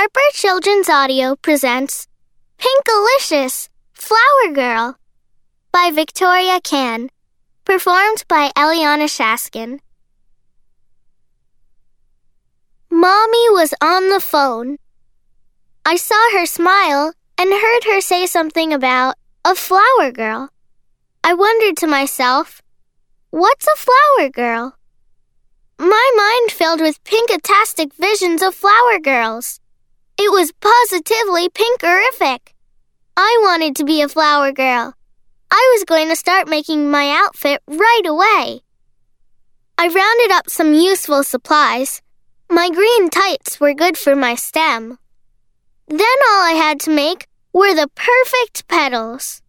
Harper Children's Audio presents Pinkalicious, Flower Girl by Victoria Can, performed by Eliana Shaskin. Mommy was on the phone. I saw her smile and heard her say something about a flower girl. I wondered to myself, what's a flower girl? My mind filled with pinkatastic visions of flower girls. It was positively pinkerific. I wanted to be a flower girl. I was going to start making my outfit right away. I rounded up some useful supplies. My green tights were good for my stem. Then all I had to make were the perfect petals.